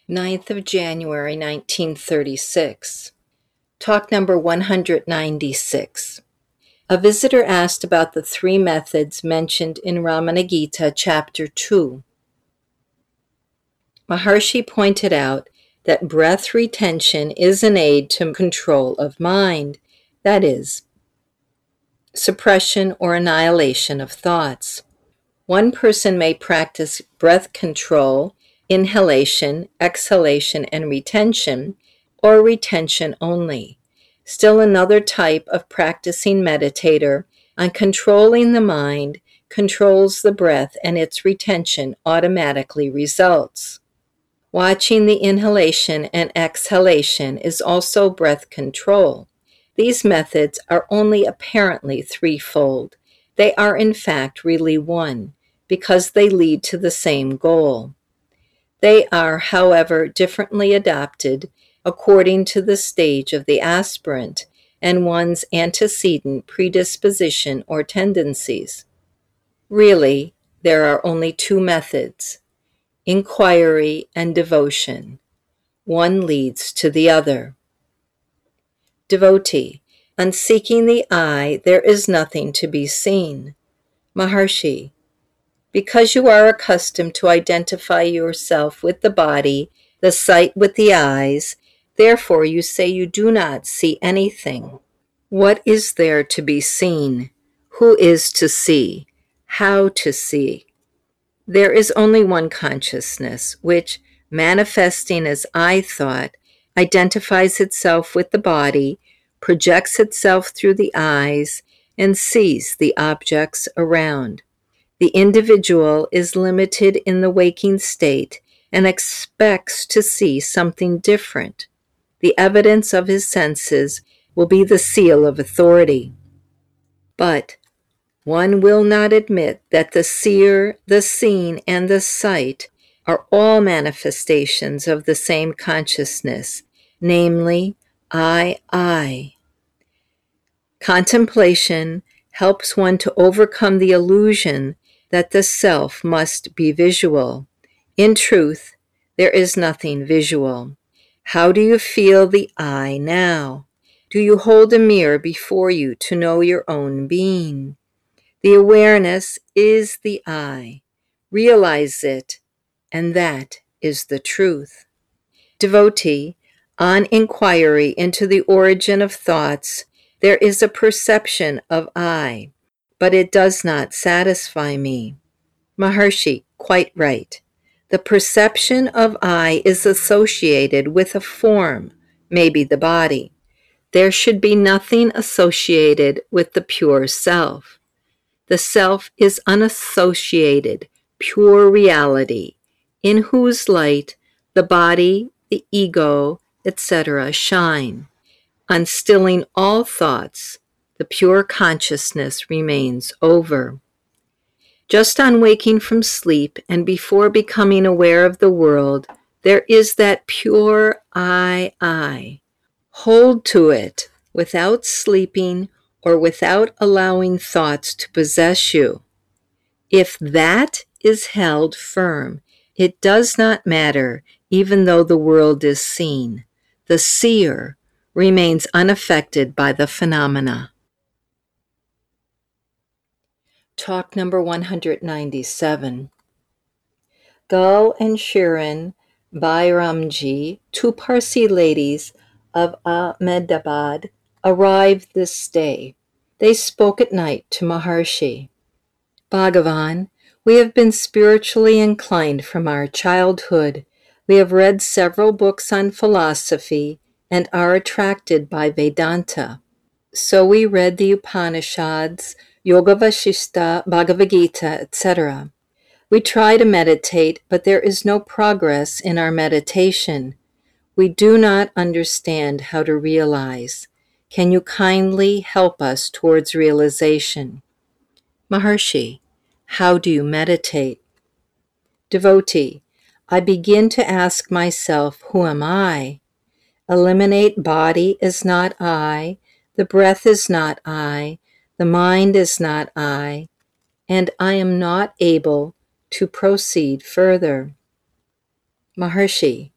9th of January, 1936. Talk number 196. A visitor asked about the three methods mentioned in Ramana Gita, Chapter 2. Maharshi pointed out that breath retention is an aid to control of mind, that is, suppression or annihilation of thoughts. One person may practice breath control, inhalation, exhalation, and retention, or retention only. Still another type of practicing meditator on controlling the mind controls the breath, and its retention automatically results. Watching the inhalation and exhalation is also breath control. These methods are only apparently threefold. They are in fact really one, because they lead to the same goal. They are, however, differently adopted according to the stage of the aspirant and one's antecedent predisposition or tendencies. Really, there are only two methods: inquiry and devotion. One leads to the other. Devotee: on seeking the eye, there is nothing to be seen. Maharshi: because you are accustomed to identify yourself with the body, the sight with the eyes, therefore you say you do not see anything. What is there to be seen? Who is to see? How to see? There is only one consciousness, which, manifesting as I thought, identifies itself with the body, projects itself through the eyes, and sees the objects around. The individual is limited in the waking state and expects to see something different. The evidence of his senses will be the seal of authority. But one will not admit that the seer, the seen, and the sight are all manifestations of the same consciousness, namely, I. Contemplation helps one to overcome the illusion that the self must be visual. In truth, there is nothing visual. How do you feel the I now? Do you hold a mirror before you to know your own being? The awareness is the I. Realize it, and that is the truth. Devotee: on inquiry into the origin of thoughts, there is a perception of I, but it does not satisfy me. Maharshi: quite right. The perception of I is associated with a form, maybe the body. There should be nothing associated with the pure self. The self is unassociated, pure reality, in whose light the body, the ego, etc. shine. On stilling all thoughts, the pure consciousness remains over. Just on waking from sleep and before becoming aware of the world, there is that pure I. Hold to it without sleeping or without allowing thoughts to possess you. If that is held firm, it does not matter even though the world is seen. The seer remains unaffected by the phenomena. Talk number 197. Gul and Shirin Bairamji, two Parsi ladies of Ahmedabad, arrived this day. They spoke at night to Maharshi. Bhagavan, we have been spiritually inclined from our childhood. We have read several books on philosophy and are attracted by Vedanta. So we read the Upanishads, Yoga Vasishta, Bhagavad Gita, etc. We try to meditate, but there is no progress in our meditation. We do not understand how to realize. Can you kindly help us towards realization? Maharshi: how do you meditate? Devotee: I begin to ask myself, who am I? Eliminate body is not I, the breath is not I, the mind is not I, and I am not able to proceed further. Maharshi: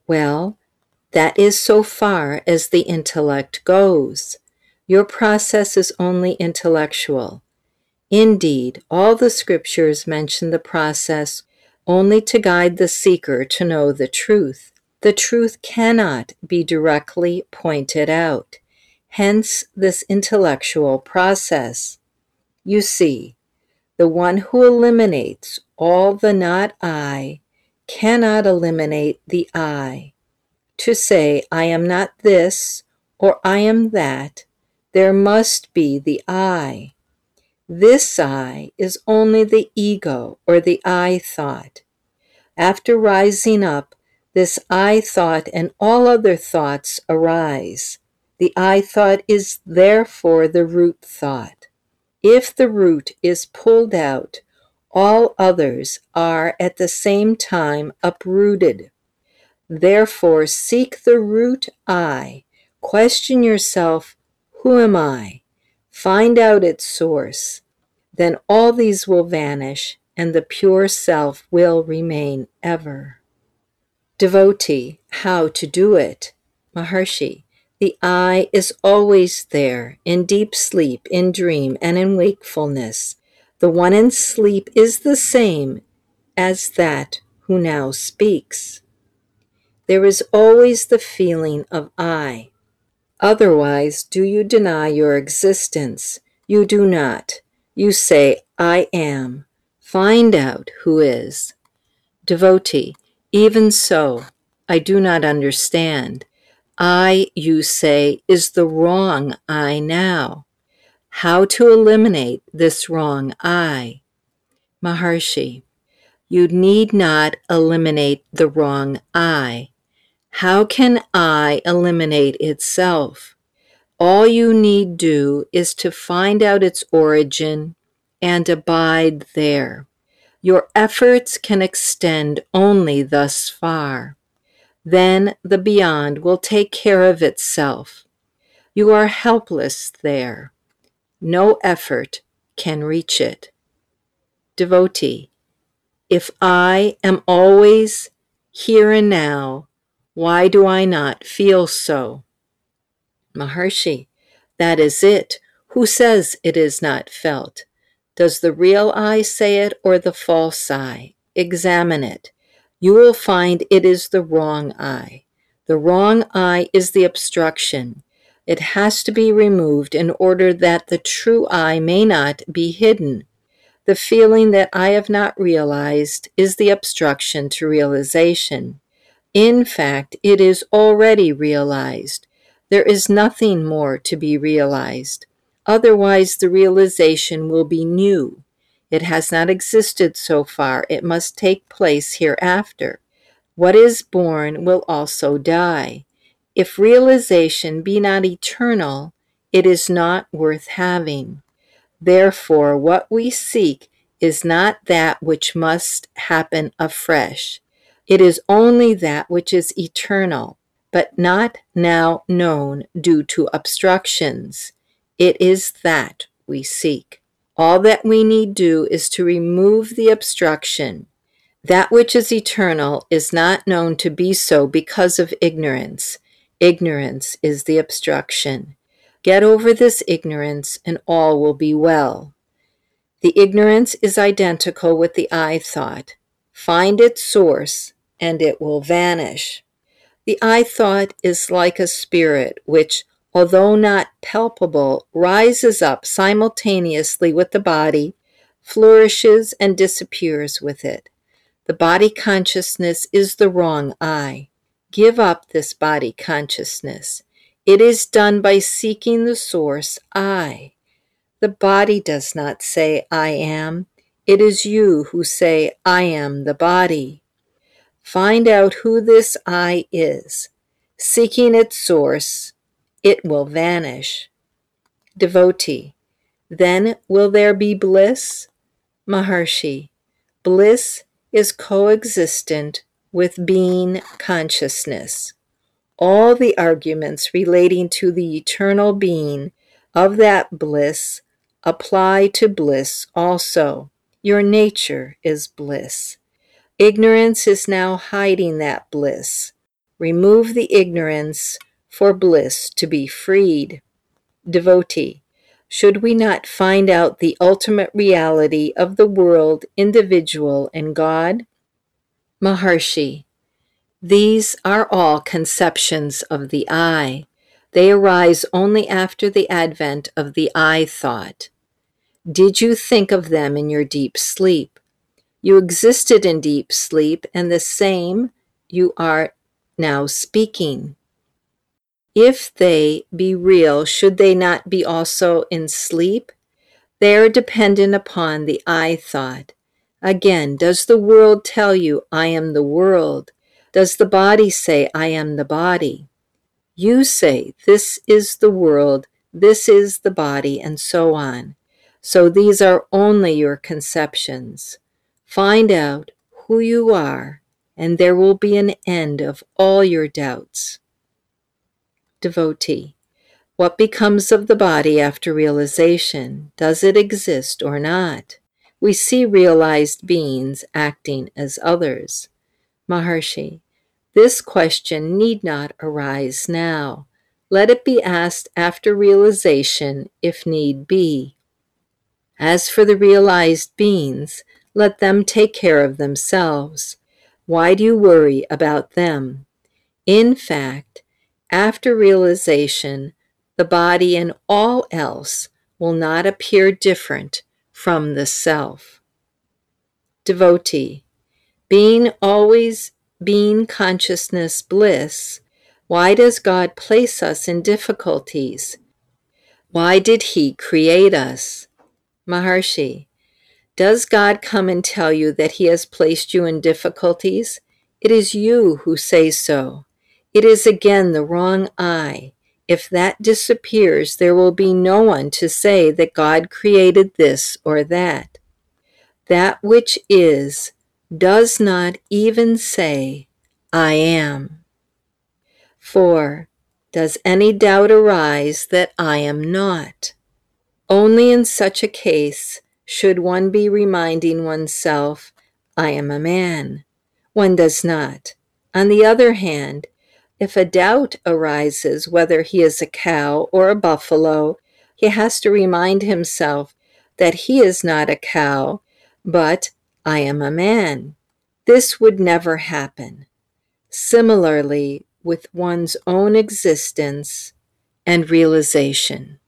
Well, that is so far as the intellect goes. Your process is only intellectual. Indeed, all the scriptures mention the process only to guide the seeker to know the truth. The truth cannot be directly pointed out. Hence this intellectual process. You see, the one who eliminates all the not I cannot eliminate the I. To say I am not this or I am that, there must be the I. This I is only the ego or the I thought. After rising up, this I thought and all other thoughts arise. The I thought is therefore the root thought. If the root is pulled out, all others are at the same time uprooted. Therefore, seek the root I. Question yourself, who am I? Find out its source. Then all these will vanish, and the pure self will remain ever. Devotee, how to do it? Maharshi, the I is always there, in deep sleep, in dream, and in wakefulness. The one in sleep is the same as that who now speaks. There is always the feeling of I. Otherwise, do you deny your existence? You do not. You say, I am. Find out who is. Devotee, even so, I do not understand. I, you say, is the wrong I now. How to eliminate this wrong I? Maharshi, you need not eliminate the wrong I. How can I eliminate itself? All you need do is to find out its origin and abide there. Your efforts can extend only thus far. Then the beyond will take care of itself. You are helpless there. No effort can reach it. Devotee, if I am always here and now, why do I not feel so? Maharshi, that is it. Who says it is not felt? Does the real I say it or the false I? Examine it. You will find it is the wrong I. The wrong I is the obstruction. It has to be removed in order that the true I may not be hidden. The feeling that I have not realized is the obstruction to realization. In fact, it is already realized. There is nothing more to be realized. Otherwise, the realization will be new. It has not existed so far. It must take place hereafter. What is born will also die. If realization be not eternal, it is not worth having. Therefore, what we seek is not that which must happen afresh. It is only that which is eternal, but not now known due to obstructions. It is that we seek. All that we need do is to remove the obstruction. That which is eternal is not known to be so because of ignorance. Ignorance is the obstruction. Get over this ignorance and all will be well. The ignorance is identical with the I thought. Find its source and it will vanish. The I thought is like a spirit which, although not palpable, rises up simultaneously with the body, flourishes and disappears with it. The body consciousness is the wrong I. Give up this body consciousness. It is done by seeking the source I. The body does not say I am. It is you who say I am the body. Find out who this I is. Seeking its source, it will vanish. Devotee, then will there be bliss? Maharshi, bliss is coexistent with being consciousness. All the arguments relating to the eternal being of that bliss apply to bliss also. Your nature is bliss. Ignorance is now hiding that bliss. remove the ignorance for bliss to be freed. Devotee, should we not find out the ultimate reality of the world, individual, and God? Maharshi, these are all conceptions of the I. They arise only after the advent of the I thought. Did you think of them in your deep sleep? You existed in deep sleep, and the same you are now speaking. If they be real, should they not be also in sleep? They are dependent upon the I thought. Again, does the world tell you, I am the world? Does the body say, I am the body? You say, this is the world, this is the body, and so on. So these are only your conceptions. Find out who you are, and there will be an end of all your doubts. Devotee, what becomes of the body after realization? Does it exist or not? We see realized beings acting as others. Maharshi, this question need not arise now. Let it be asked after realization if need be. As for the realized beings, let them take care of themselves. Why do you worry about them? In fact, after realization, the body and all else will not appear different from the self. Devotee, being always being consciousness bliss, why does God place us in difficulties? Why did He create us? Maharshi, does God come and tell you that He has placed you in difficulties? It is you who say so. It is again the wrong I. If that disappears, there will be no one to say that God created this or that. That which is does not even say, I am. 4. Does any doubt arise that I am not? Only in such a case should one be reminding oneself, I am a man. One does not. On the other hand, if a doubt arises whether he is a cow or a buffalo, he has to remind himself that he is not a cow, but I am a man. This would never happen. Similarly, with one's own existence and realization.